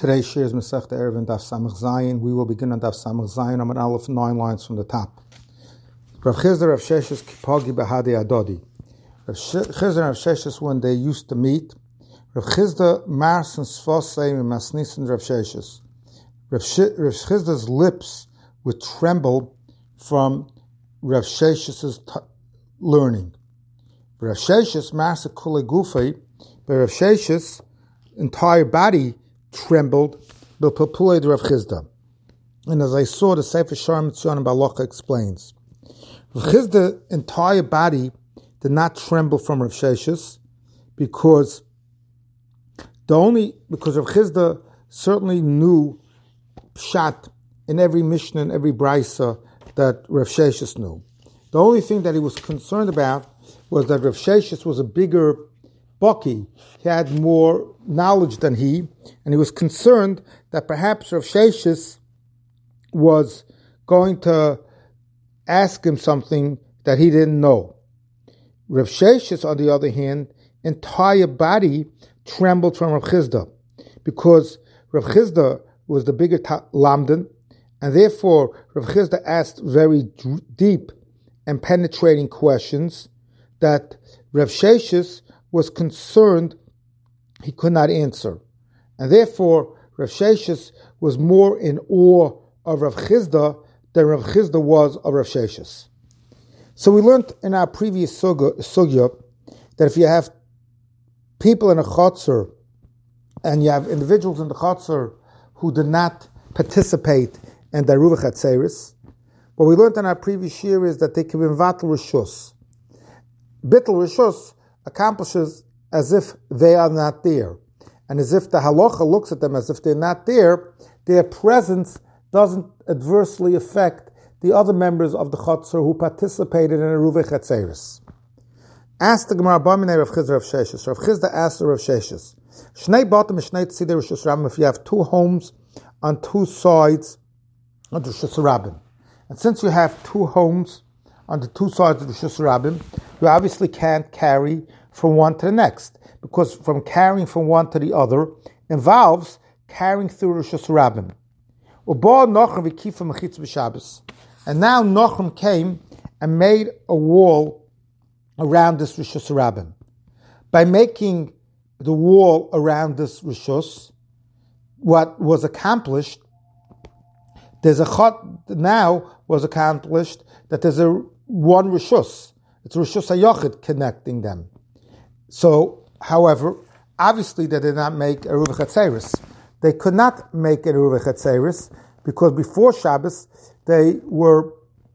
Today's share is Masechta Eruvin Daf Samach Zayin. We will begin on Daf Samach Zayin, Amud Aleph, 9 lines from the top. Rav Chizda Rav Sheshes Kipagi Bahadi Adodi. Rav Chizda and Rav Sheshes, when they used to meet, Rav Chizda Mars and Sfosei and Masnis and Rav Sheshes. Rav Chizda's lips would tremble from Rav Sheshes's learning. Rav Sheshes Mars Kule Gufei, but Rav Sheshes' entire body trembled, B'Papulei Rav Chizda. And as I saw, the Sefer Sharm Mitzion Balacha explains, Rav Chizda's entire body did not tremble from Rav Sheshes because Rav Chizda certainly knew Pshat in every Mishnah and every Brisa that Rav Sheshes knew. The only thing that he was concerned about was that Rav Sheshes was a bigger Baki. He had more knowledge than he, and he was concerned that perhaps Rav Sheshes was going to ask him something that he didn't know. Rav Sheshes, on the other hand, entire body trembled from Rav Chizda, because Rav Chizda was the bigger Lamdan, and therefore Rav Chizda asked very deep and penetrating questions that Rav Sheshes was concerned he could not answer. And therefore, Rav Sheshes was more in awe of Rav Chizda than Rav Chizda was of Rav Sheshes. So we learned in our previous sugya that if you have people in a chutzner and you have individuals in the chutzner who did not participate in the Eruv Chatzeris, what we learned in our previous year is that they can be Vatal Rishus. Bittul Rishus accomplishes as if they are not there. And as if the halacha looks at them as if they're not there, their presence doesn't adversely affect the other members of the chutzner who participated in a Eruv Chatzeris. Asked the Gemara, Bamine Rav Chizda Rav Sheshes. Rav Chizda asked Rav Sheshes, Shnei Batim Shnei Tzidei Rishus Rabbim, if you have two homes on two sides of the Rishus Rabbim. And since you have two homes on the two sides of the Rishus Rabbim, you obviously can't carry from one to the next, because from carrying from one to the other involves carrying through Rishus Rabbim. And now Nachum came and made a wall around this Rishus Rabbim. By making the wall around this Rishus, what was accomplished, now was accomplished that there's one Rishus. It's Rishus HaYochid connecting them. So, however, obviously they did not make Eruv Chatzeris. They could not make Eruv Chatzeris because before Shabbos they were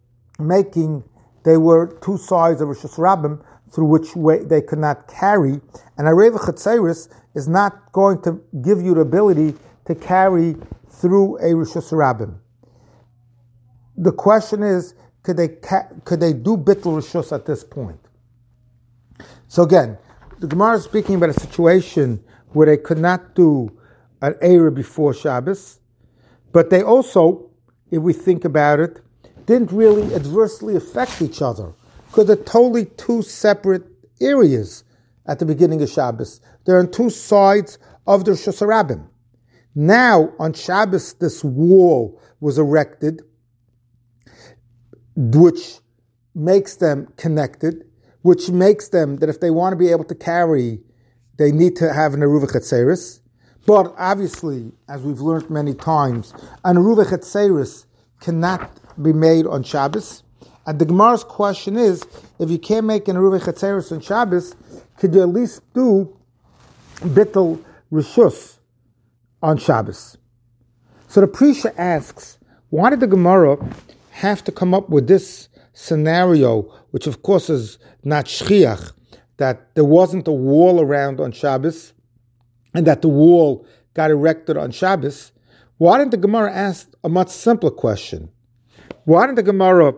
two sides of Rishus Rabbim through which way they could not carry, and Eruv Chatzeris is not going to give you the ability to carry through a Rishus Rabbim. The question is, could they do Bittul Rishus at this point? So again, the Gemara is speaking about a situation where they could not do an Eruv before Shabbos, but they also, if we think about it, didn't really adversely affect each other, because they're totally two separate areas at the beginning of Shabbos. They're on two sides of the Rishus Rabbim. Now, on Shabbos, this wall was erected, which makes them connected, which makes them that if they want to be able to carry, they need to have an Eruv Chatzeris. But obviously, as we've learned many times, an Eruv Chatzeris cannot be made on Shabbos. And the Gemara's question is, if you can't make an Eruv Chatzeris on Shabbos, could you at least do Bittul Rishus on Shabbos? So the Prisha asks, why did the Gemara have to come up with this scenario, which of course is not shchiach, that there wasn't a wall around on Shabbos, and that the wall got erected on Shabbos? Why didn't the Gemara ask a much simpler question? Why didn't the Gemara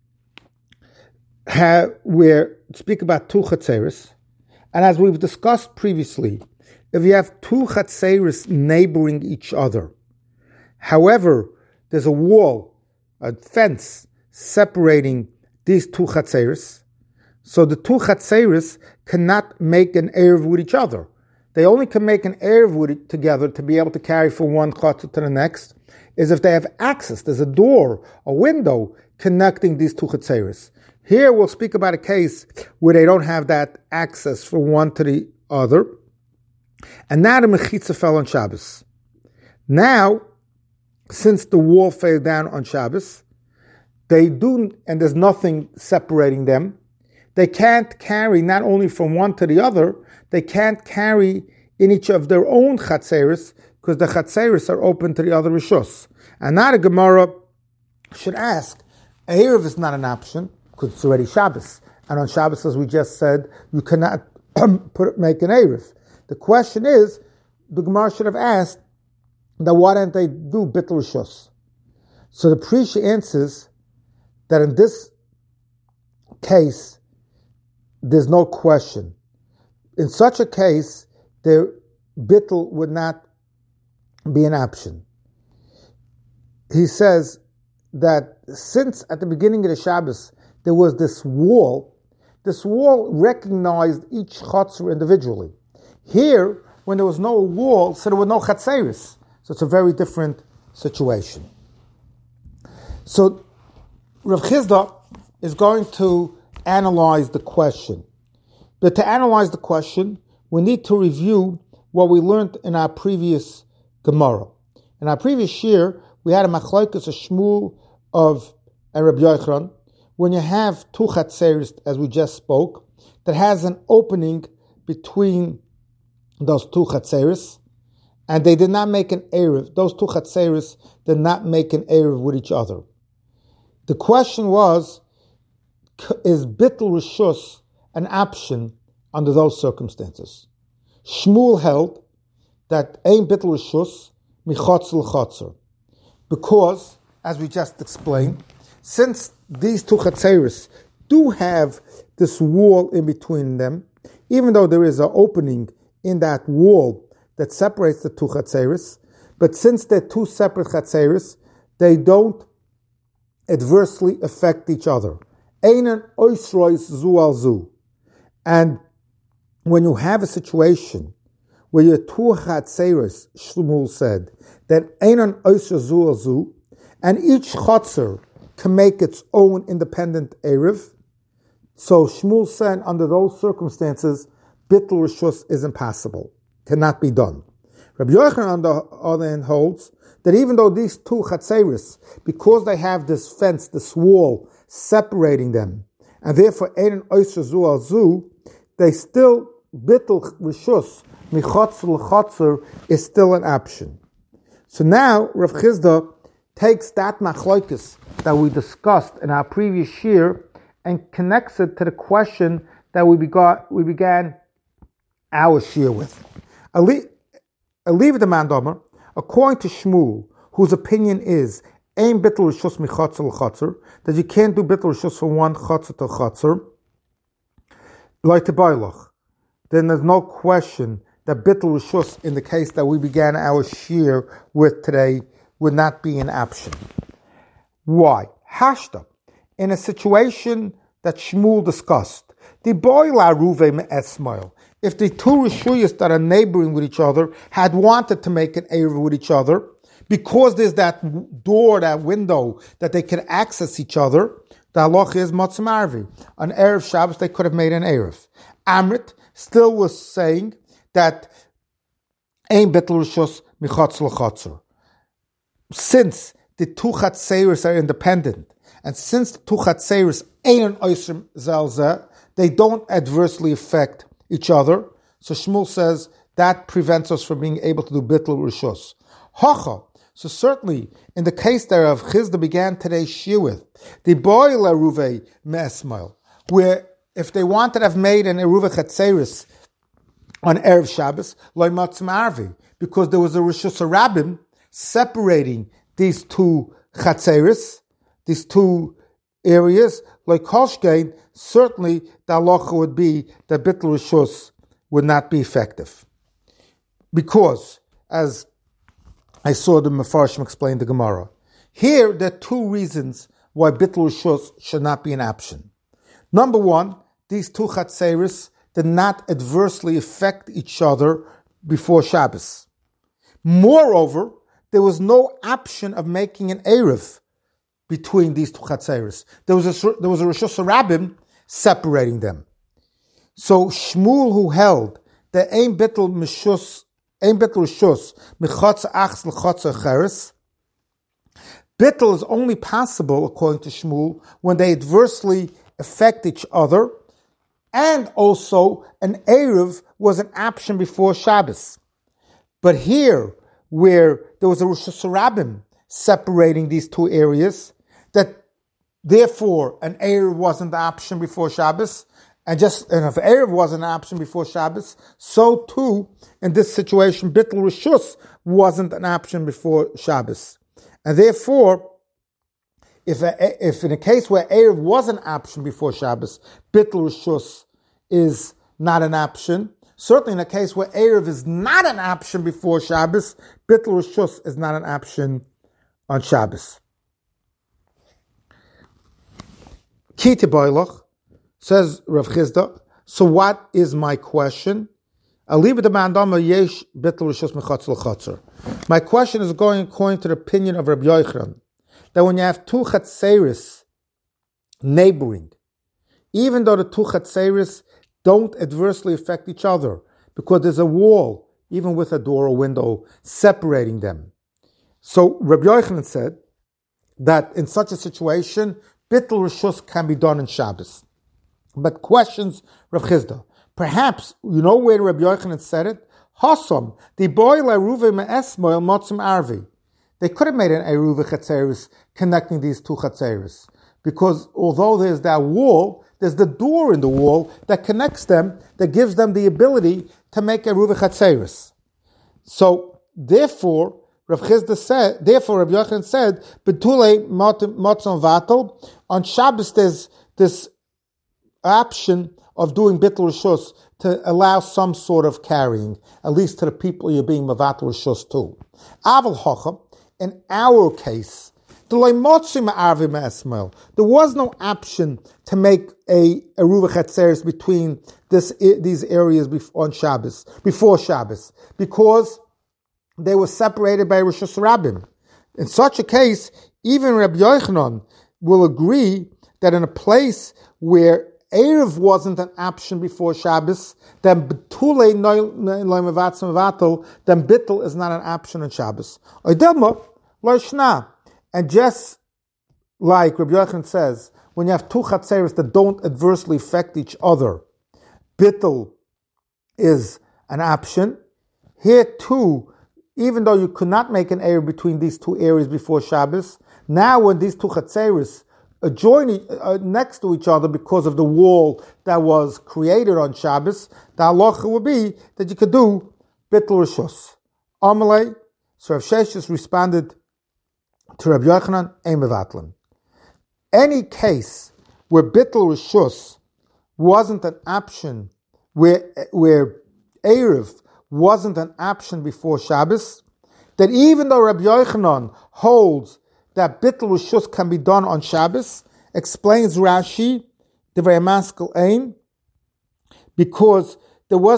speak about two chatzeris? And as we've discussed previously, if you have two chatzeris neighboring each other, however, there's a wall, a fence separating these two chatzeris, so the two chatzeris cannot make an eruv with each other, they only can make an Erev with it together to be able to carry from one Chatzar to the next, is if they have access. There's a door, a window connecting these two Chatzeris. Here we'll speak about a case where they don't have that access from one to the other. And now the Mechitza fell on Shabbos. Now, since the wall fell down on Shabbos, they do, and there's nothing separating them, they can't carry not only from one to the other, they can't carry in each of their own Chatzeris, because the Chatzeris are open to the other Rishus. And now the Gemara should ask, Erev is not an option, because it's already Shabbos. And on Shabbos, as we just said, you cannot make an Erev. The question is, the Gemara should have asked, that why don't they do Bittul Rishus? So the Prisha answers that in this case, there's no question. In such a case, the Bittul would not be an option. He says that since at the beginning of the Shabbos, there was this wall recognized each Chatzar individually. Here, when there was no wall, so there were no Chatzeris. So it's a very different situation. So Rav Chisda is going to analyze the question. But to analyze the question, we need to review what we learned in our previous Gemara. In our previous year, we had a machlokes, a shmul of a Rabbi Yochanan, when you have two Chatzeris, as we just spoke, that has an opening between those two Chatzeris, and they did not make an Erev. Those two Chatzeris did not make an Erev with each other. The question was, is Bittul Rishus an option under those circumstances? Shmuel held that Ein Bittul Rishus Michotz l'Chotzer. Because, as we just explained, since these two Chatzeris do have this wall in between them, even though there is an opening in that wall that separates the two Chatzeris, but since they're two separate Chatzeris, they don't adversely affect each other. Einan oisrois zu al zu. And when you have a situation where you're two Chatzeris, Shmuel said, that einan oisrois zu al zu, and each Chatzer can make its own independent Erev, so Shmuel said under those circumstances, Bittul Rishus is impossible. Cannot be done. Rabbi Yochanan, on the other hand, holds that even though these two Chatzeris, because they have this fence, this wall separating them, and therefore Ein Oisher Zu Al Zu, they still, Bittul Rishus, Michotz L'Chotzer, is still an option. So now, Rav Chisda takes that machlokes that we discussed in our previous year and connects it to the question that we began our shir with. Leave the mandomer, according to Shmuel, whose opinion is Ein Bittul Rishus Michotz L'Chotzer, that you can't do Bittul Rishus from one Chotzer to Chotzer, like the Bailach, then there's no question that Bittul Rishus, in the case that we began our shir with today, would not be an option. Why? Hashta, in a situation that Shmuel discussed, the boy la ruve me'esmail. If the two Rishuyas that are neighboring with each other had wanted to make an Erev with each other, because there's that door, that window, that they can access each other, the halacha is Motzim Arvi. On Erev Shabbos, they could have made an Erev. Amrit still was saying that Ein Bittul Rishus Michotz L'Chotzer. Since the two Chatzeris are independent, and since the two Chatzeris Ein Oisrim Zelzeh, they don't adversely affect each other. So Shmuel says that prevents us from being able to do Bittul Rishus. Hacha. So certainly, in the case that Rav Chisda began today's shir with, the boy la ruve me'esmail, where if they wanted to have made an eruva chatzeris on Erev Shabbos, loy matzim arvi, because there was a Rishus Rabbim separating these two chatzeris, these two areas, like Kolshkein, certainly the halacha would be that Bittul Rishus would not be effective. Because, as I saw the Mefarshim explain the Gemara, here there are two reasons why Bittul Rishus should not be an option. Number one, these two Chatzeris did not adversely affect each other before Shabbos. Moreover, there was no option of making an Erev between these two Chatzeres. There was a Rishus Rabbim separating them. So Shmuel, who held that Ein Bittul Rishus Mechotz Achs L'Chotz Acheres, Bittul is only possible, according to Shmuel, when they adversely affect each other, and also an Erev was an option before Shabbos. But here, where there was a Rosh Hashanah separating these two areas, that therefore an Erev wasn't the option before Shabbos, and if Erev wasn't an option before Shabbos, so too, in this situation, Bittul Rishus wasn't an option before Shabbos. And therefore, if in a case where Erev was an option before Shabbos, Bittul Rishus is not an option. Certainly in a case where Erev is not an option before Shabbos, Bittul Rishus is not an option on Shabbos. Kiti Boilach, says Rav Chisda, so what is my question? My question is going according to the opinion of Rabbi Yochanan, that when you have two Chatzeris neighboring, even though the two Chatzeris don't adversely affect each other, because there's a wall, even with a door or window, separating them. So Rabbi Yochanan said that in such a situation, Bittul Rishus can be done in Shabbos. But questions Rav Chisda. Perhaps, you know where Rabbi Yochanan said it? Hasom, the boy l'eruve me'esmoil motzim arvi. They could have made an eruve chatzeris connecting these two chatzeris, because although there's that wall, there's the door in the wall that connects them, that gives them the ability to make eruve chatzeris. So therefore, Rabbi Yochanan said, "Betule motzon vatel." On Shabbos, there's this option of doing Bittul Rishus to allow some sort of carrying, at least to the people you're being Mavatul Rishus to. Aval Hocham, in our case, there was no option to make a Eruv Chatzeris between these areas on Shabbos, before Shabbos, because they were separated by Rosh Hashanah. In such a case, even Rabbi Yochanan will agree that in a place where Erev wasn't an option before Shabbos, then Bittul is not an option on Shabbos. And just like Rabbi Yochanan says, when you have two Chatzeris that don't adversely affect each other, Bittul is an option. Here too, even though you could not make an Erev between these two areas before Shabbos, now when these two Chatzeris joining next to each other because of the wall that was created on Shabbos, the halacha would be that you could do Bittul Rishus. Amalei, so Rav Sheshes responded to Rabbi Yochanan, Ein Mevatlim. Any case where Bittul Rishus wasn't an option, where Erev wasn't an option before Shabbos, that even though Rabbi Yochanan holds that Bittul Rishus can be done on Shabbos, explains Rashi, Divrei Maskil Ein, because there were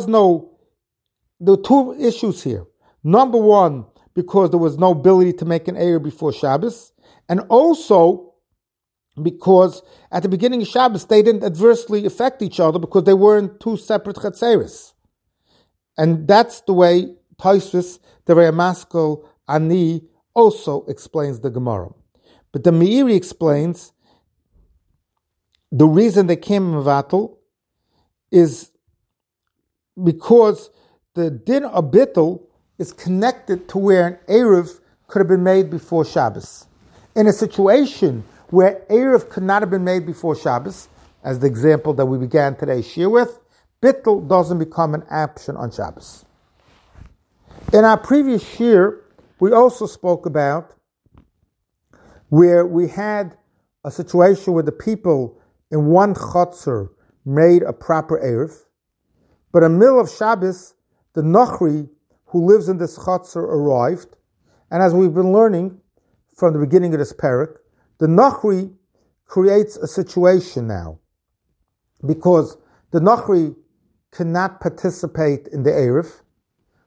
two issues here. Number one, because there was no ability to make an Erev before Shabbos, and also because at the beginning of Shabbos they didn't adversely affect each other because they weren't two separate Chatzeris. And that's the way Tosfos, Divrei Maskil Ani, also explains the Gemara. But the Meiri explains the reason they came in Mevatel is because the din of Bittul is connected to where an Erev could have been made before Shabbos. In a situation where Erev could not have been made before Shabbos, as the example that we began today's shir with, Bittul doesn't become an option on Shabbos. In our previous shir, we also spoke about where we had a situation where the people in one chotzer made a proper Erev, but in the middle of Shabbos, the Nochri who lives in this chotzer arrived, and as we've been learning from the beginning of this parak, the Nochri creates a situation now, because the Nochri cannot participate in the Erev,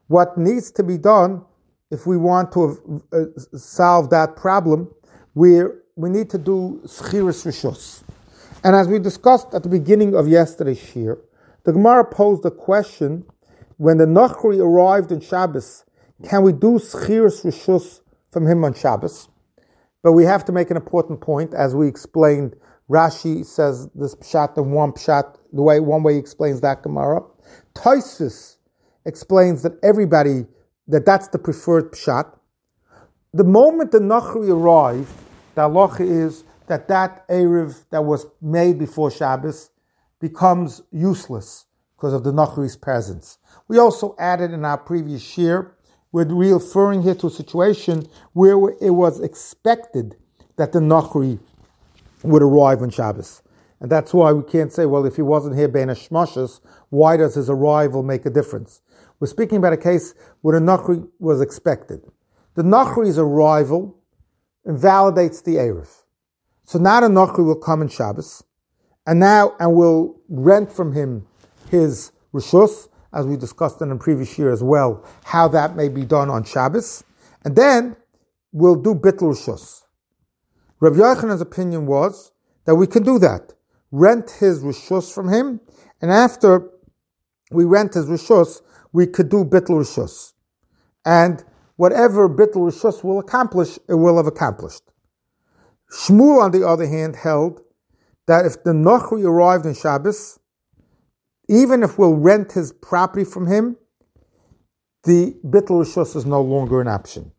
what needs to be done if we want to solve that problem, we need to do Schiras Rishus. And as we discussed at the beginning of yesterday's shir, the Gemara posed a question: when the Nachri arrived on Shabbos, can we do Schiras Rishus from him on Shabbos? But we have to make an important point, as we explained. Rashi says this pshat and one pshat, one way he explains that Gemara. Tosfos explains that that's the preferred pshat. The moment the Nachri arrived, the halacha is that Erev that was made before Shabbos becomes useless because of the Nachri's presence. We also added in our previous shir, we're referring here to a situation where it was expected that the Nachri would arrive on Shabbos. And that's why we can't say, well, if he wasn't here bein hashmashos, why does his arrival make a difference? We're speaking about a case where the Nachri was expected. The Nachri's arrival invalidates the Erev. So now the Nachri will come in Shabbos, and we'll rent from him his Rishus, as we discussed in the previous year as well, how that may be done on Shabbos, and then we'll do Bittul Rishus. Rabbi Yochanan's opinion was that we can do that. Rent his Rishus from him, and after we rent his Rishus, we could do Bittul Rishus. And whatever Bittul Rishus will accomplish, it will have accomplished. Shmuel, on the other hand, held that if the Nachri arrived on Shabbos, even if we'll rent his property from him, the Bittul Rishus is no longer an option.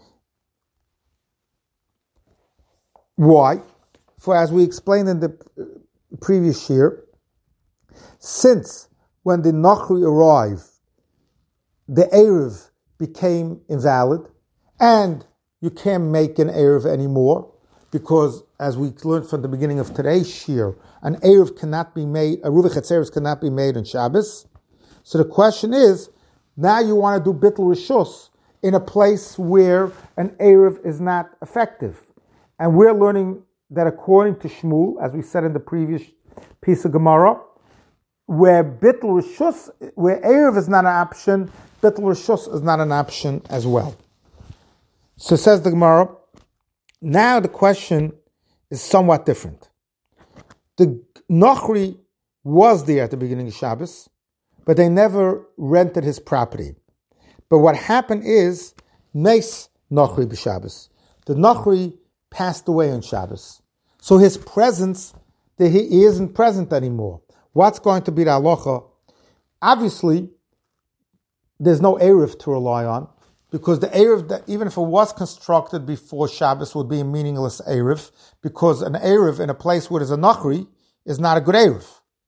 Why? For as we explained in the previous year, since when the Nachri arrived, the Erev became invalid, and you can't make an Erev anymore, because as we learned from the beginning of today's shir, an Erev cannot be made, a Ruva Chetzeres cannot be made on Shabbos. So the question is, now you want to do Bittul Rishus in a place where an Erev is not effective. And we're learning that according to Shmuel, as we said in the previous piece of Gemara, where Bittul Rishus, where Erev is not an option, Bittul Rishus is not an option as well. So says the Gemara, now the question is somewhat different. The Nachri was there at the beginning of Shabbos, but they never rented his property. But what happened is, Nes Nachri b'Shabbos. The Nachri passed away on Shabbos. So his presence, he isn't present anymore. What's going to be the halacha? Obviously, there's no Erev to rely on, because the Erev, even if it was constructed before Shabbos, would be a meaningless Erev, because an Erev in a place where there's a Nachri is not a good Erev.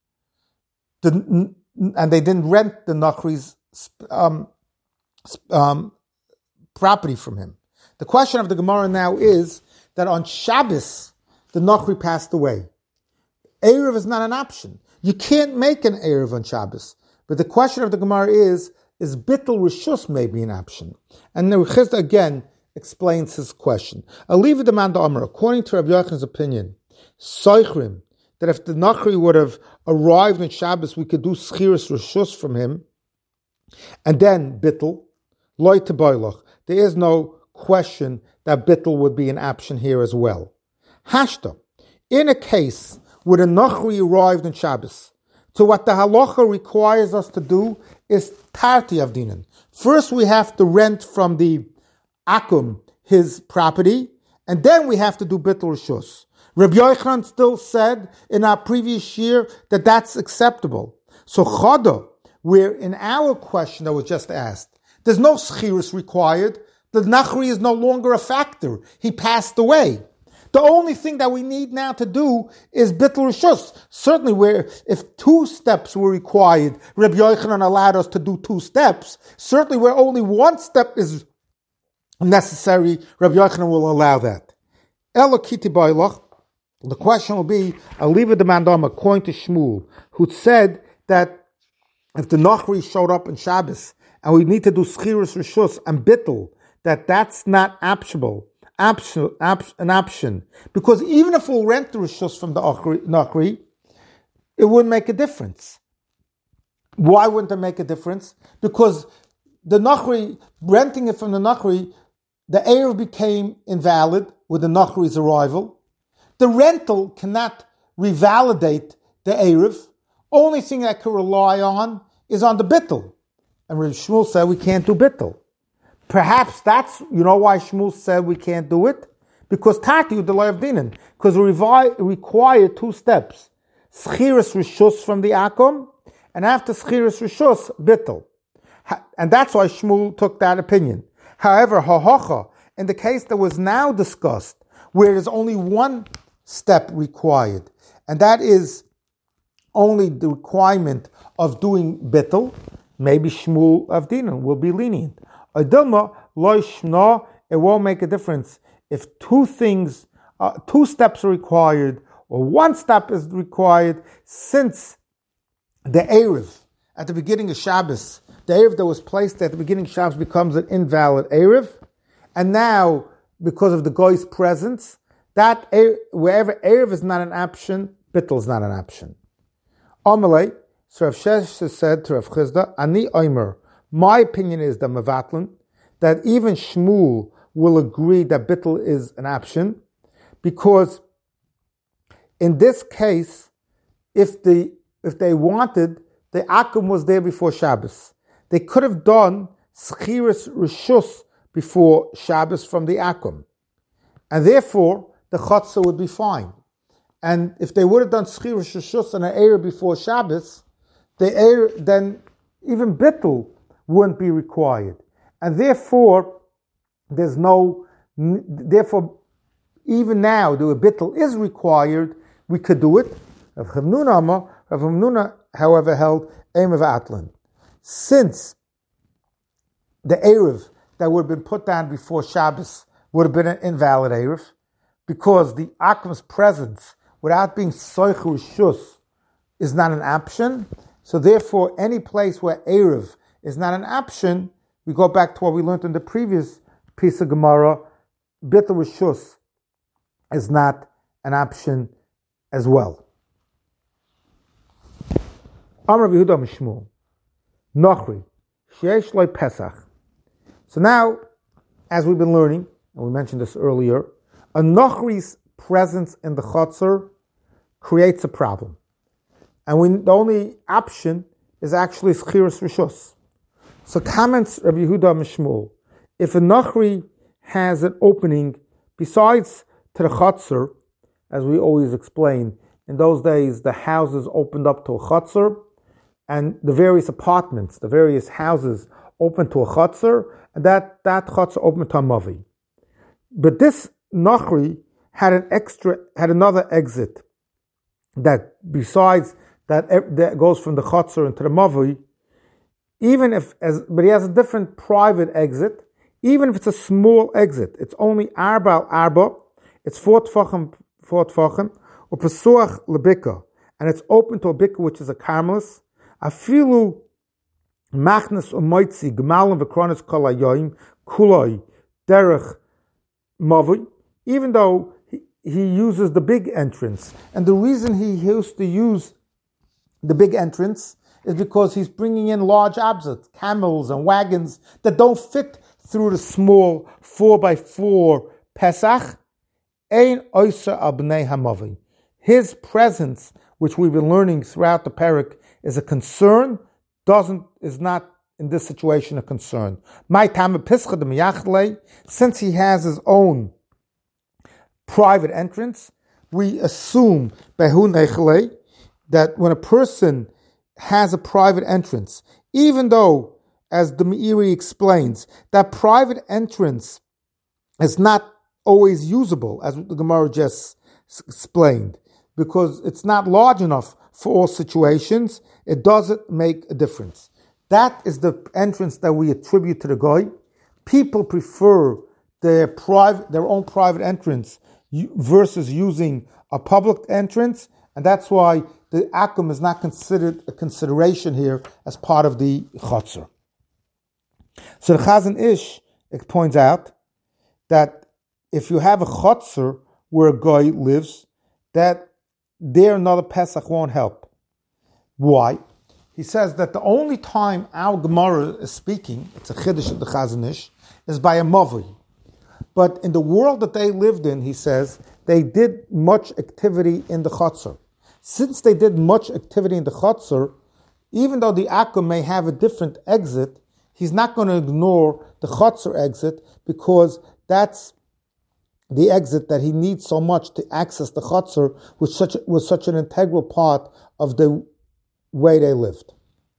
And they didn't rent the Nachri's property from him. The question of the Gemara now is that on Shabbos, the Nachri passed away. Erev is not an option. You can't make an Erev on Shabbos. But the question of the Gemara is Bittul Rishus maybe an option? And the Chizda again explains his question. Aliva demand Amar, according to Rabbi Yochanan's opinion, Soichrim, that if the Nachri would have arrived on Shabbos, we could do Schiras Rishus from him, and then Bittul, Loi Teboilach. There is no question that Bittul would be an option here as well. Hashta, in a case where the Nachri arrived on Shabbos, so what the halacha requires us to do is Tarti Avdinan. First we have to rent from the Akum his property, and then we have to do Bittul Rishus. Rabbi Yochanan still said in our previous year that that's acceptable. So Chada, where in our question that was just asked, there's no Schiras required, the Nachri is no longer a factor. He passed away. The only thing that we need now to do is Bittul Rishus. Certainly where if 2 steps were required, Rabbi Yochanan allowed us to do 2 steps. Certainly where only 1 step is necessary, Rabbi Yochanan will allow that. Elokiti Bailach, the question will be, Aliva demandam, according to Shmuel, who said that if the Nachri showed up on Shabbos and we need to do Schiras Rishus and Bittul, that's not optional. An option, because even if we'll rent the Rishus from the Nachri, it wouldn't make a difference. Why wouldn't it make a difference? Because the Nachri, renting it from the Nachri, the Erev became invalid with the Nachri's arrival. The rental cannot revalidate the Erev. Only thing I can rely on is on the Bittul. And Rav Shmuel said we can't do Bittul. Perhaps that's, why Shmuel said we can't do it? Because Tati the Lay of Dinan. Because it required 2 steps. Schiras Rishus from the Akum, and after Schiras Rishus, Bittul. And that's why Shmuel took that opinion. However, Hahocha, in the case that was now discussed, where there's only 1 step required, and that is only the requirement of doing Bittul, maybe Shmuel of Dinan will be lenient. Adilma, loy shna, it won't make a difference if 2 steps are required, or 1 step is required, since the Erev at the beginning of Shabbos, the Erev that was placed at the beginning of Shabbos becomes an invalid Erev, and now, because of the Goy's presence, that wherever Erev is not an option, Bittul is not an option. Amalei, so Rav Sheshes said to Rav Chizda, Ani Omer, my opinion is that Mevatlin, that even Shmuel will agree that Bittul is an option, because in this case, if they wanted, the Akum was there before Shabbos. They could have done Schiras Rishus before Shabbos from the Akum. And therefore, the Chatzah would be fine. And if they would have done Schiras Rishus and an Erev before Shabbos, then even Bittul wouldn't be required. And therefore, even now, the Bittul is required, we could do it. Rav Hamnuna, however, held Eim Atlan. Since the Erev that would have been put down before Shabbos would have been an invalid Erev, because the Akum's presence, without being Soich Rishus, is not an option. So therefore, any place where Erev is not an option, we go back to what we learned in the previous piece of Gemara, Bittul Rishus is not an option as well. Amar Yehuda Mishmul, Nochri, Sheish Loi Pesach. So now, as we've been learning, and we mentioned this earlier, a Nochri's presence in the Chatzar creates a problem. And the only option is actually Schiras Rishus. So comments Rabbi Yehuda Mishmul, if a Nochri has an opening besides to the Chatzar, as we always explain, in those days the houses opened up to a Chatzar, and the various apartments, the various houses opened to a Chatzar, and that Chatzar opened to a Mavi. But this Nochri had another exit that besides that goes from the Chatzar into the Mavi, but he has a different private exit, even if it's a small exit. It's only Arba al Arba, it's 4 Tfachim, or Pesuach Lebika, and it's open to a Bika, which is a Carmelis. Afilu Machnas Umoitzi, Gemalim V'Kronis Kol HaYoyim, Kuloi, Derech Mavi, even though he uses the big entrance. And the reason he used to use the big entrance is because he's bringing in large objects, camels and wagons that don't fit through the small 4x4 Pesach. Ein Oisa Abnei Hamavi. His presence, which we've been learning throughout the parak, is a concern, is not in this situation a concern. Since he has his own private entrance, we assume that when a person has a private entrance, even though, as the Meiri explains, that private entrance is not always usable, as the Gemara just explained, because it's not large enough for all situations, it doesn't make a difference. That is the entrance that we attribute to the Goy. People prefer their own private entrance versus using a public entrance, and that's why the Akum is not considered a consideration here as part of the Chatzar. So the Chazon Ish points out that if you have a Chatzar where a Goy lives, that there another Pesach won't help. Why? he says that the only time our Gemara is speaking, it's a Chiddush of the Chazon Ish, is by a Mavui. But in the world that they lived in, he says, they did much activity in the Chatzar. Since they did much activity in the Chatzar, even though the Akum may have a different exit, he's not going to ignore the Chatzar exit because that's the exit that he needs so much to access the Chatzar, which was such an integral part of the way they lived.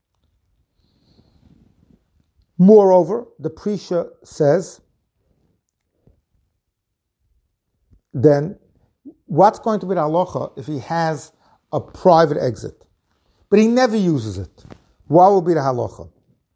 Moreover, the Prisha says, then what's going to be the halacha if he has a private exit, but he never uses it? What will be the halacha?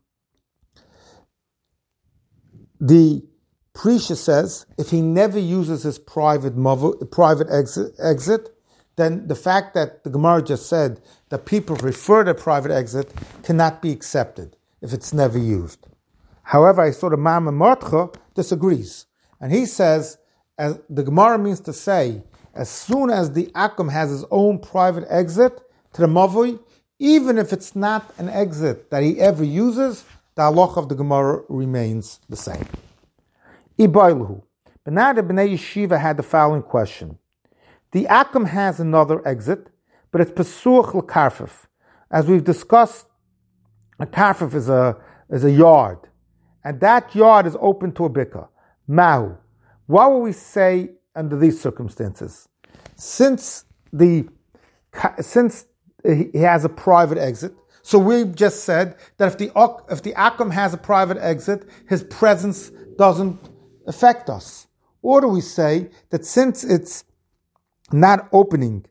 The Prisha says if he never uses his private exit, then the fact that the Gemara just said that people prefer the private exit cannot be accepted if it's never used. However, I saw the Ma'amar Martcha disagrees, and he says, as the Gemara means to say, as soon as the Akum has his own private exit to the Mavui, even if it's not an exit that he ever uses, the halacha of the Gemara remains the same. Ibailuhu. But now the Bnei Yeshiva had the following question. The Akum has another exit, but it's Pesuach l'Karfif. As we've discussed, a Karfif is a yard, and that yard is open to a Bika. Mahu. What will we say under these circumstances? Since he has a private exit, so we've just said that if the Akum has a private exit, his presence doesn't affect us. Or do we say that since it's not open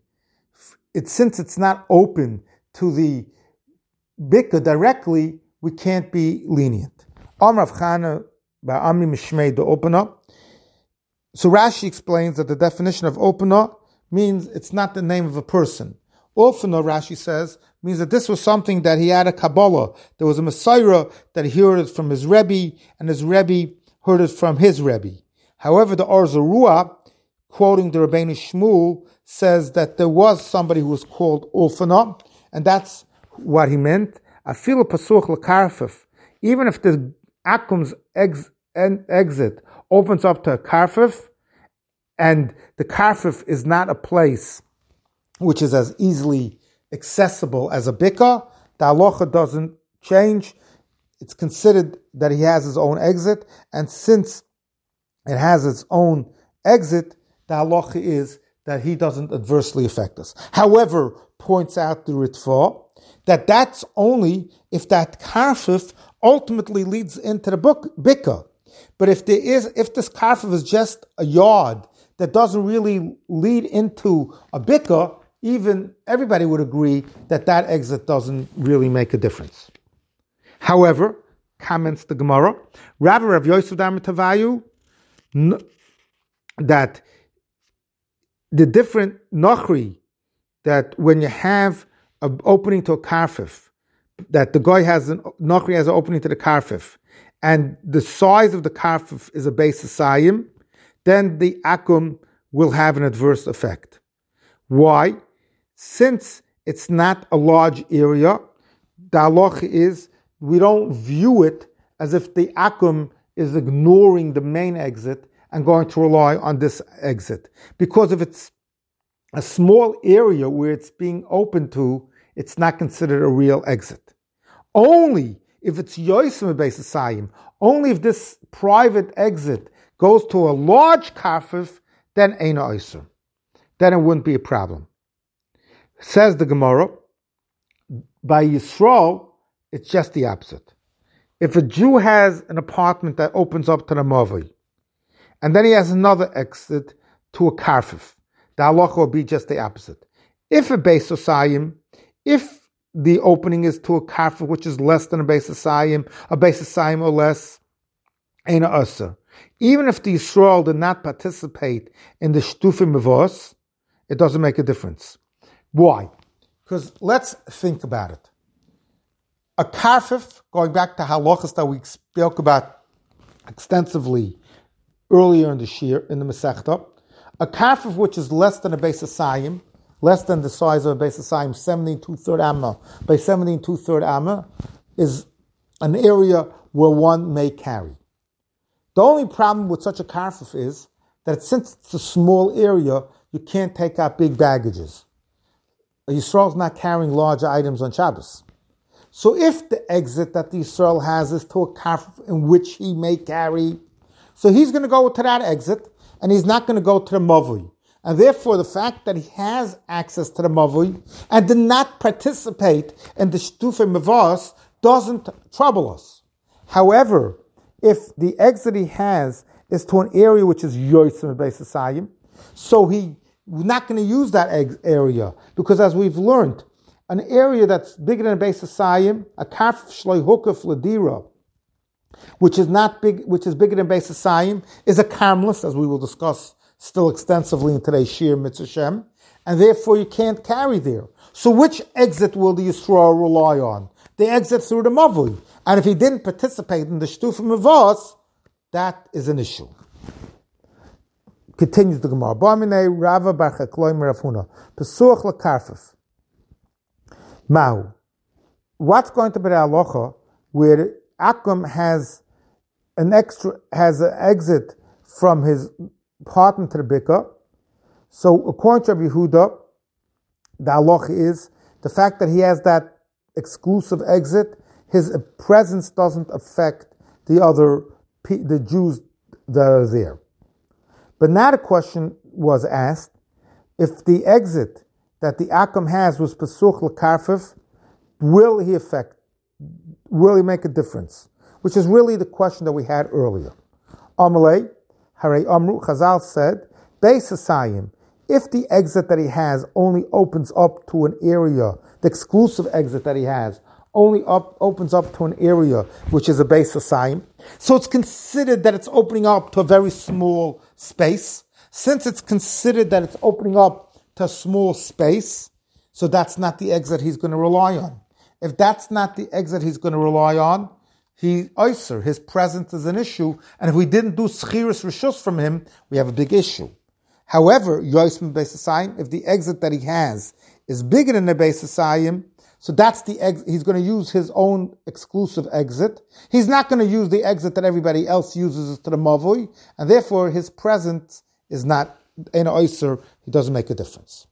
to the Bika directly, we can't be lenient. Amar Rav Chana ba'ami mishmei de opena. So Rashi explains that the definition of opena means it's not the name of a person. Opena, Rashi says, means that this was something that he had a Kabbalah. There was a Messiah that he heard it from his Rebbe, and his Rebbe heard it from his Rebbe. However, the Or Zarua, quoting the Rabbeinu Shmuel, says that there was somebody who was called Opena, and that's what he meant. Afilu pasuch l'karfif. Even if the Akum's exit opens up to a Karfif, and the Karfif is not a place which is as easily accessible as a Bika, the halacha doesn't change. It's considered that he has his own exit, and since it has its own exit, the halacha is that he doesn't adversely affect us. However, points out the Ritva, that that's only if that Karfif ultimately leads into the Bika. But if this Karfif is just a yard that doesn't really lead into a Bika, even everybody would agree that that exit doesn't really make a difference. However, comments the Gemara, Rabbi Rav Yosef Dar Mitavayu, that the different Nochri, that when you have an opening to a Karfif, that the guy Nochri has an opening to the Karfif, and the size of the Karfif is a base Asayim, then the Akum will have an adverse effect. Why? Since it's not a large area, the halacha is we don't view it as if the Akum is ignoring the main exit and going to rely on this exit. Because if it's a small area where it's being open to, it's not considered a real exit. Only if it's Yosim Beis Asayim, only if this private exit goes to a large Karfif, then Eina Oisur. Then it wouldn't be a problem. Says the Gemara, by Yisrael, it's just the opposite. If a Jew has an apartment that opens up to the Mavi, and then he has another exit to a Karfif, the halacha will be just the opposite. If a Beis Asayim, if the opening is to a Karfif which is less than a Beis Asayim or less, Eina Oisur. Even if the Yisrael did not participate in the Shtufim Mevos, it doesn't make a difference. Why? Because let's think about it. A Karfif, going back to halachas that we spoke about extensively earlier in the Shir, in the Masechta, a Karfif which is less than a Beis Asayim, less than the size of a Beis Hasayim, 17 2/3 amma by 17 2/3 amma, is an area where one may carry. The only problem with such a karfif is that since it's a small area, you can't take out big baggages. A Yisrael is not carrying large items on Shabbos. So if the exit that the Yisrael has is to a karfif in which he may carry, so he's going to go to that exit, and he's not going to go to the mavui. And therefore, the fact that he has access to the mavui and did not participate in the shtufei mavas doesn't trouble us. However, if the exit he has is to an area which is yoysim Beis Hasayim, so he's not going to use that area, because as we've learned, an area that's bigger than Beis Hasayim, a karf shloi hukaf ladira, which is not big, which is bigger than Beis Hasayim, is a karmelis, as we will discuss still extensively in today's Shir Mitzvah Shem, and therefore you can't carry there. So which exit will the Yisrael rely on? The exit through the Mavui. And if he didn't participate in the Shtufim Mavos, that is an issue. Continues the Gemara. Ba'minei Rava bar Chakloim Rav Huna. Pesuach l'karfif. Mahu. What's going to be the halacha where Akum has an exit from his partner to the Bika? So according to Rabbi Yehuda, the halacha is the fact that he has that exclusive exit, his presence doesn't affect the Jews that are there. But now the question was asked, if the exit that the Akum has was Pesuch l'karfif, will he make a difference? Which is really the question that we had earlier. Amalei, Harei Amru, Chazal said, Beis Hasayim, if the exit that he has only opens up to an area, the exclusive exit that he has only opens up to an area which is a Beis Hasayim, so it's considered that it's opening up to a very small space. Since it's considered that it's opening up to a small space, so that's not the exit he's going to rely on. If that's not the exit he's going to rely on, his presence is an issue, and if we didn't do Schiris Rishus from him, we have a big issue. However, Yoism Beis Hasayim, if the exit that he has is bigger than the Beis Hasayim, so that's the exit. He's going to use his own exclusive exit. He's not going to use the exit that everybody else uses to the Mavui, and therefore his presence is not in Oyser. It doesn't make a difference.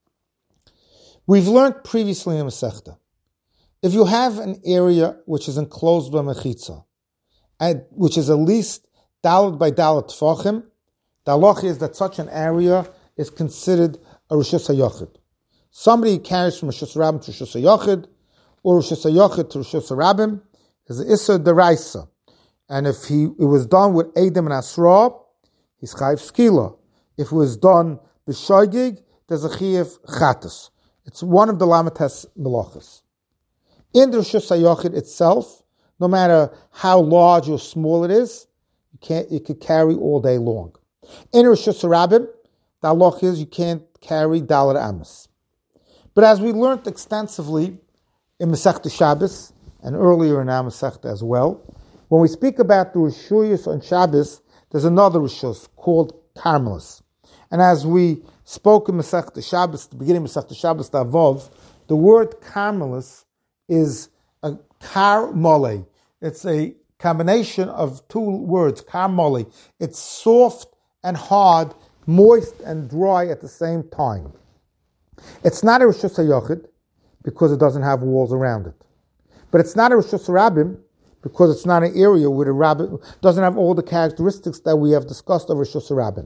We've learned previously in Masechta, if you have an area which is enclosed by mechitza, which is at least dalet by dalet tfachim, the halacha is that such an area is considered a Rishus HaYachid. Somebody carries from Rishus HaRabim to Rishus HaYachid, or Rishus HaYachid to Rishus HaRabim, is the Issa Deraisa. And if it was done with Edom and Asra, he's Chayiv Skila. If it was done b'Shoigig, there's a Chayiv Chatas. It's one of the Lamates Melachas. In the Rishus HaYachid itself, no matter how large or small it is, you could carry all day long. In Rishus HaRabim, the halacha is you can't carry Dalet Amos. But as we learned extensively in Masechta Shabbos, and earlier in our Masechta as well, when we speak about the Rishuyos on Shabbos, there's another Rishus called Karmelis. And as we spoke in Masechta Shabbos, the beginning of Masechta Shabbos, the word Karmelis is a kar mole. It's a combination of two words, kar mole. It's soft and hard, moist and dry at the same time. It's not a Rishus HaYachid because it doesn't have walls around it. But it's not a Rishus HaRabim because it's not an area where the Rabbim doesn't have all the characteristics that we have discussed of Rishus HaRabim.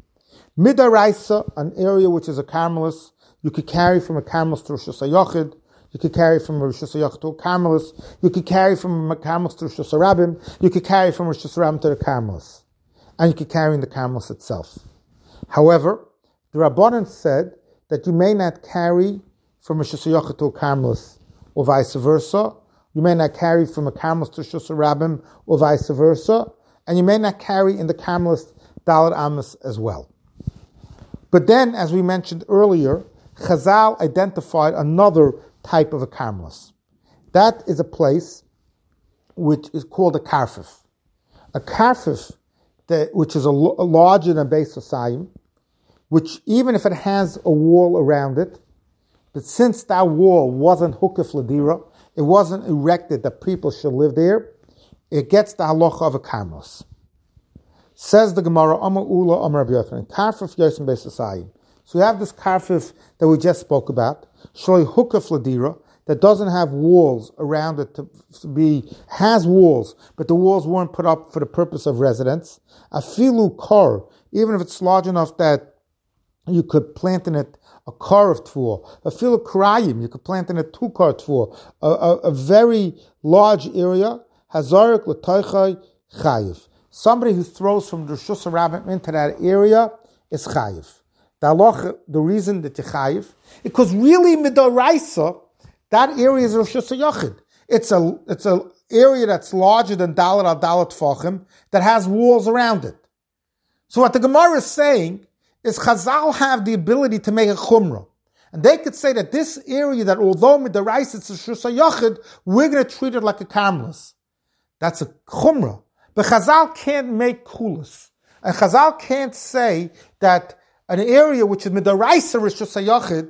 Midaraisa, an area which is a Karmelis, you could carry from a Karmelis to Rishus HaYachid. You could carry from a Rishus HaYachid to a Karmelis. You could carry from a Karmelis to Rishus HaRabim. You could carry from Rishus HaRabim to the Karmelis. And you could carry in the Karmelis itself. However, the Rabbanan said that you may not carry from a Rishus HaYachid to a Karmelis, or vice versa. You may not carry from a Karmelis to Rishus HaRabim, or vice versa. And you may not carry in the Karmelis Dalet Amos as well. But then, as we mentioned earlier, Chazal identified another type of a Karmelis. That is a place which is called a Karfif. A Karfif, which is larger than Beis Hasayim, which even if it has a wall around it, but since that wall wasn't hukaf ladira, it wasn't erected that people should live there, it gets the halacha of a karmos. Says the Gemara, Amar Ula, Amar Rabbi Yochanan, Karfif Yosem Beis Asayim. So you have this karfif that we just spoke about, Shloi hukaf ladira, that doesn't have walls around it has walls, but the walls weren't put up for the purpose of residence. Afilu kar, even if it's large enough that you could plant in it a car of tvur. Afilu krayim, you could plant in it 2 car tvur. A very large area, hazarik l'toichai chayiv. Somebody who throws from the Rishus Rabbim into that area is chayiv. The reason that you chayiv, because really midoraisa, that area is Rosh Hashanah. It's a area that's larger than Dalet al Dalet Tfachim that has walls around it. So what the Gemara is saying is Chazal have the ability to make a chumrah. And they could say that this area that although midaraisa it's a Rosh Hashanah, we're going to treat it like a karmelis. That's a chumrah. But Chazal can't make kulas. And Chazal can't say that an area which is midaraisa Rosh Hashanah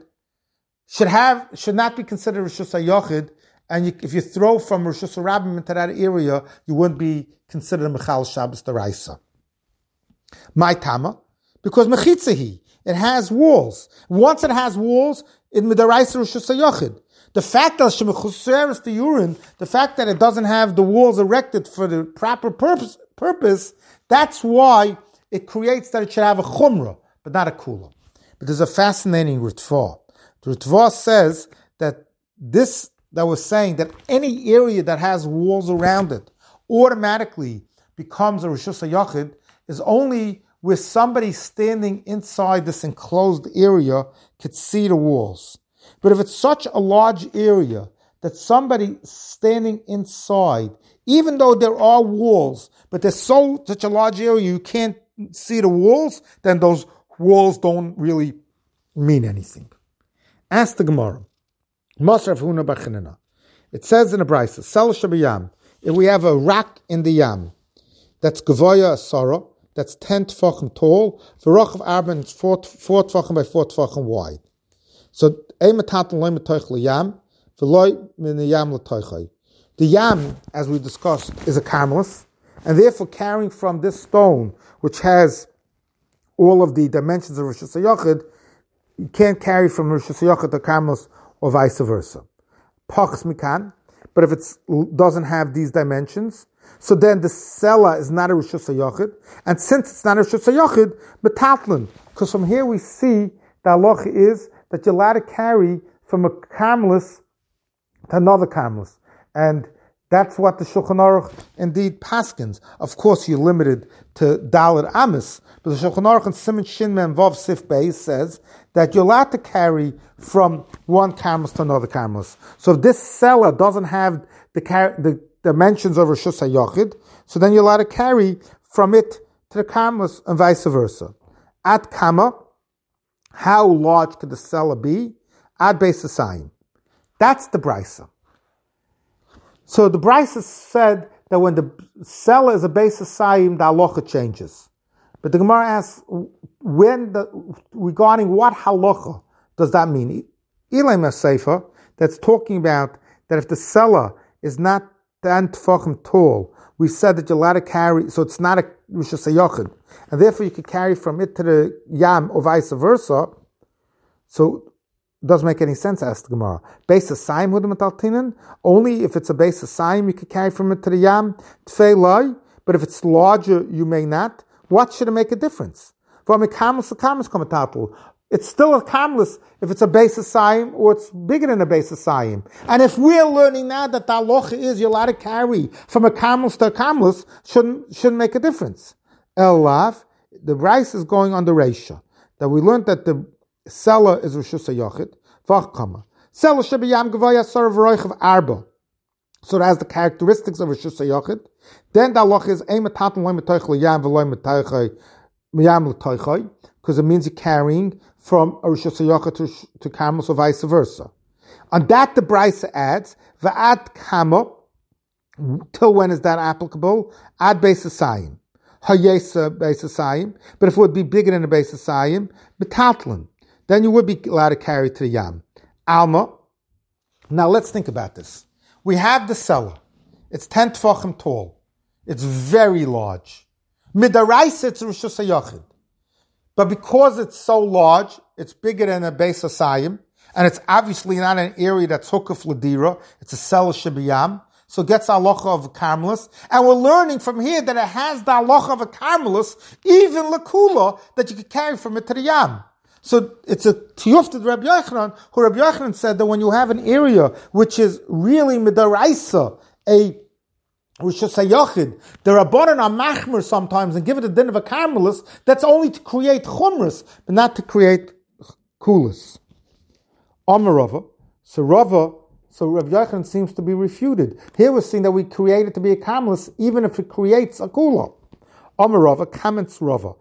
should not be considered Rishus HaYochid, and if you throw from Rishus HaRabbim into that area, you wouldn't be considered a Mechal Shabbos Daraisa. My Tama, because Mechitzahi, it has walls. Once it has walls, it Midaraisa Rishus HaYochid. The fact that Shemechusseres the urine, the fact that it doesn't have the walls erected for the proper purpose, that's why it creates that it should have a Chumrah, but not a Kula. But there's a fascinating Ritva. The Ritva says that was saying that any area that has walls around it automatically becomes a Rishus HaYochid is only where somebody standing inside this enclosed area could see the walls. But if it's such a large area that somebody standing inside, even though there are walls, but there's such a large area you can't see the walls, then those walls don't really mean anything. Ask the Gemara. Masrav Huna Bachanina. It says in the Brisa, Sel Shabiyam, if we have a rock in the yam, that's Gavoya Asara, that's 10 tfachim tall, V'roch of Arban, it's 4 tfachim by 4 tfachim wide. So, Eimataton loy metoich l'yam, V'loy min yam l'toichai. The yam, as we discussed, is a karmelis, and therefore carrying from this stone, which has all of the dimensions of Rosh Hashanah, you can't carry from Rosh Hashanah to karmelis or vice versa. Pachs mikan, but if it doesn't have these dimensions, so then the sela is not a Rosh Hashanah, and since it's not a Rosh Hashanah, metatlan, because from here we see the halacha is that you're allowed to carry from a karmelis to another karmelis, and that's what the Shulchan Aruch indeed paskins. Of course, you're limited to Dalet Amis, but the Shulchan Aruch and Siman Shin Mem Vav Sif Beis says that you're allowed to carry from one karmelis to another karmelis. So if this seller doesn't have the dimensions of Rosh Hashanah, so then you're allowed to carry from it to the karmelis and vice versa. At kama, how large could the seller be? Ad Beis Asayim. That's the brisa. So the brisa said that when the seller is a Beis Asayim, the halacha changes. But the Gemara asks, regarding what halacha does that mean? Ilaim Sefer, that's talking about that if the seller is not 10 tefachim tall, we said that you're allowed to carry, so it's not a Rosh Hashanah, and therefore you could carry from it to the yam or vice versa. So it doesn't make any sense, asked the Gemara. Beis Asayim hudem metaltinen, only if it's a Beis Asayim you could carry from it to the yam, tfei loy, but if it's larger you may not. What should it make a difference? It's still a karmelis if it's a Beis Asayim or it's bigger than a Beis Asayim. And if we're learning now that the halacha is you're allowed to carry from a karmelis to a karmelis, shouldn't make a difference. Elav, the rice is going on the Reisha, that we learned that the seller is Rosh Hashanah. V'achkama. Seller should be yam gavaya sar v'roich of arba. So it has the characteristics of Rosh Hashanah. Then the halacha is eimataton loy metoich l'yam v'loy metoich yam l'toichai, because it means you're carrying from a Rosh Hashanah to karmelis or vice versa. On that the brisa adds v'ad kama. Till when is that applicable? Ad Beis Asayim. hayesa Beis Hasayim, but if it would be bigger than the Beis Hasayim, betatlan, then you would be allowed to carry to the Yam. Alma. Now let's think about this. We have the cellar. It's 10 tefachim tall. It's very large. Midaraisa, it's Rishus HaYachid. But because it's so large, it's bigger than a Beis Hasayim, and it's obviously not an area that's hukuf l'dira. It's a cellar shebiyam. So it gets the halacha of a karmelis. And we're learning from here that it has the halacha of a karmelis, even lakula, that you could carry from it to the yam. So it's a tiyuf to Rabbi Yochanan, who Rabbi Yochanan said that when you have an area which is really midaraisa, which is a yachid, the Rabbanan are machmer sometimes and give it a din of a karmelis, that's only to create chumras, but not to create kulas. Amarava. So Rabbi Yochanan seems to be refuted. Here we're seeing that we create it to be a karmelis, even if it creates a kula. Amarava, comments Rava.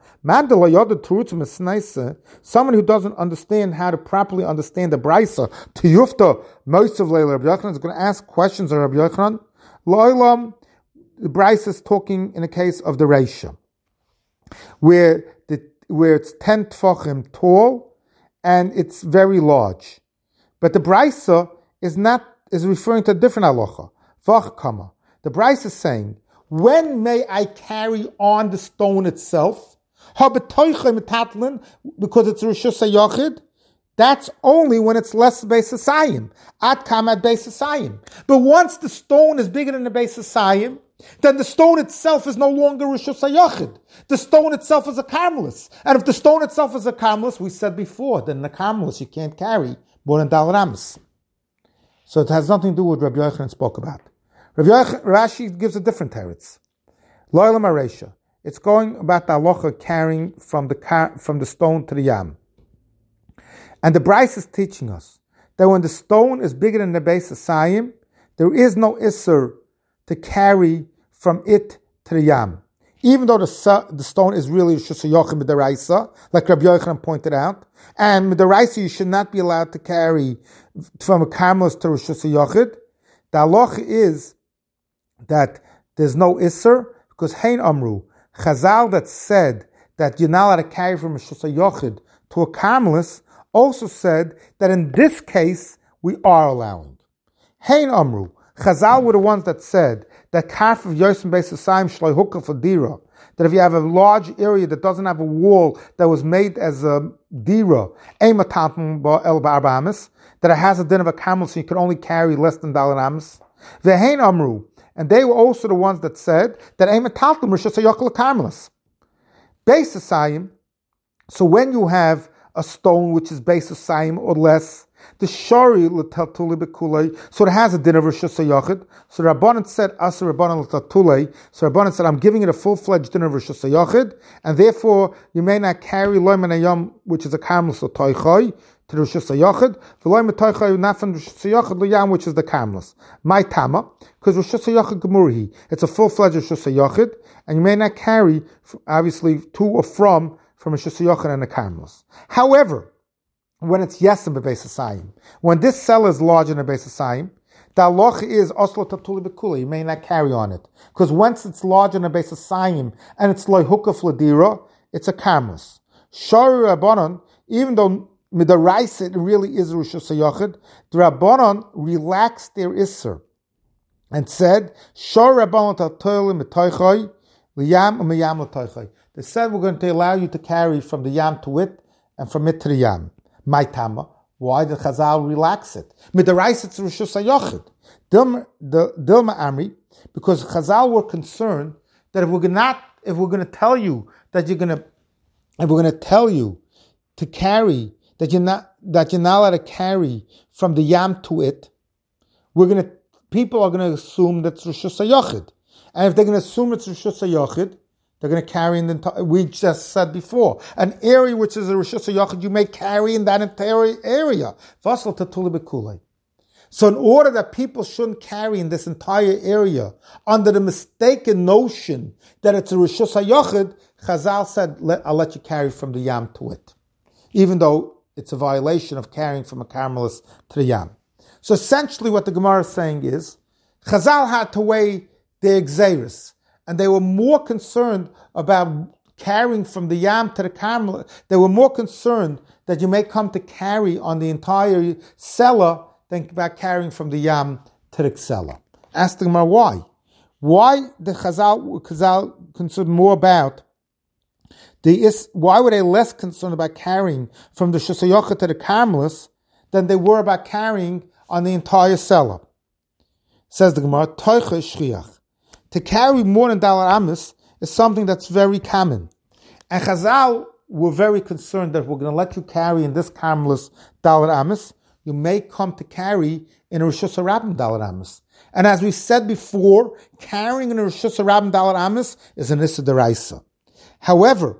Someone who doesn't understand how to properly understand the Braisa, Tiyufta, most of Leila Rabbi Yochanan is going to ask questions of Rabbi Yochanan. Loilam, the Braisa is talking in the case of the Reisha, where it's 10 tefachim tall and it's very large. But the Braisa is referring to a different halacha. Vachkama. The Braisa is saying, when may I carry on the stone itself? Because it's Rishus HaYachid, that's only when it's less Beis Hasayim. At Kamad Beis Hasayim. But once the stone is bigger than the Beis Hasayim, then the stone itself is no longer Rishus HaYachid. The stone itself is a karmelis. And if the stone itself is a karmelis, we said before, then the karmelis you can't carry more than Dal Rams. So it has nothing to do with what Rabbi Yochanan spoke about. Rashi gives a different teretz. Loyal Maresha. It's going about the halacha carrying from the stone to the yam. And the Bryce is teaching us that when the stone is bigger than the Beis Hasayim, there is no isser to carry from it to the yam. Even though the stone is really Rishus HaYachid Midaraisa, like Rabbi Yochanan pointed out, and Midaraisa you should not be allowed to carry from a karmelis to Rishus HaYachid, the halacha is that there's no isser, because Hein Amru, Chazal that said that you're not allowed to carry from Rishus HaYachid to a karmelis, also said that in this case we are allowing. Hein Amru, Chazal were the ones that said that Kaf of Yosem Beis Hasayim Shloi Hukah for Dira, that if you have a large area that doesn't have a wall that was made as a Dira, that it has a din of a camel, so you can only carry less than Dalet Amos. Ve'hein Amru, and they were also the ones that said that Eimataltum Rishus HaYachid Karmelis. Beis Hasayim, so when you have a stone which is Beis Hasayim or less, the Shari l'tatuli bekulei, so it has a din of Rishus HaYachid. So Rabbanan said, Asa Rabbanan l'tatulei. So Rabbanan said, I'm giving it a full-fledged din of Rishus HaYachid, and therefore you may not carry loy menayam, which is a karmelis or toichai, to the Rishus HaYachid. V'loy metoichai not from Rishus HaYachid l'yam, which is the karmelis. My tama, because Rishus HaYachid gemurhi, it's a full-fledged Rishus HaYachid, and you may not carry, obviously, to or from Rishus HaYachid and the karmelis. However, when it's Yesem Beis Hasayim, when this cell is larger than Beis Hasayim, the halacha is Oslo Tatuli Bekula. You may not carry on it. Because once it's larger than Beis Hasayim and it's Loi Hukah Fladira, it's a karmelis. Shari Rabbanon, even though Midaraisa it really is Rishus HaYachid, the Rabbanon relaxed their Isser and said, Shari Rabbanon Tatuli Metoichai, Liyam Umiyam Letoichai. They said we're going to allow you to carry from the Yam to it and from it to the Yam. My tama. Why did Chazal relax it? Midaraisa it's Rishus HaYachid. Dilma Amri, because Chazal were concerned that if we're going to tell you that if we're going to tell you to carry that you're not allowed to carry from the Yam to it, people are going to assume that's Rishus HaYachid, and if they're going to assume it's Rishus HaYachid, they're going to carry in the entire, we just said before, an area which is a Rishus HaYachid, you may carry in that entire area. So in order that people shouldn't carry in this entire area under the mistaken notion that it's a Rishus HaYachid, Chazal said, I'll let you carry from the Yam to it. Even though it's a violation of carrying from a karmelis to the Yam. So essentially what the Gemara is saying is, Chazal had to weigh the Exeris. and they were more concerned about carrying from the Yam to the Carmel. They were more concerned that you may come to carry on the entire Sela than about carrying from the Yam to the Ksela. Ask the Gemara why. Why the Chazal concerned more about why were they less concerned about carrying from the Shusayochet to the Carmelis than they were about carrying on the entire Sela? Says the Gemara, Toicha Shchiach. To carry more than Dalar Amis is something that's very common. And Chazal were very concerned that if we're going to let you carry in this Carmelis Dalar Amis, you may come to carry in a Rosh Hashanah Dalar Amis. And as we said before, carrying in a Rosh Hashanah Dalar Amis is an Issa Deraisa. However,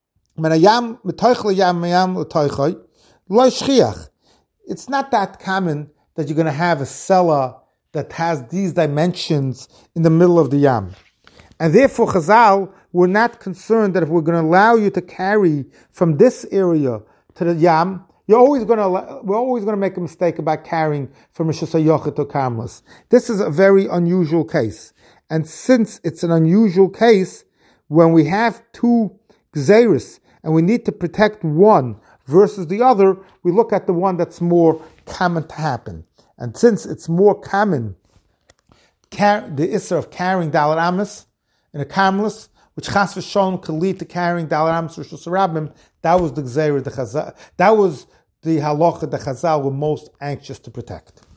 it's not that common that you're going to have a Sela that has these dimensions in the middle of the Yam. And therefore, Chazal were not concerned that if we're going to allow you to carry from this area to the Yam, we're always going to make a mistake about carrying from Rosh Hashanah to Carmelis. This is a very unusual case. And since it's an unusual case, when we have two Gzeiris and we need to protect one versus the other, we look at the one that's more common to happen. And since it's more common, the Isser of carrying Dalar Amis in a Carmelis, which Chas v'Sholom could lead to carrying Dalar Amis or Rosh Hashanah, that was the Gzeira, that was the halacha the Chazal were most anxious to protect.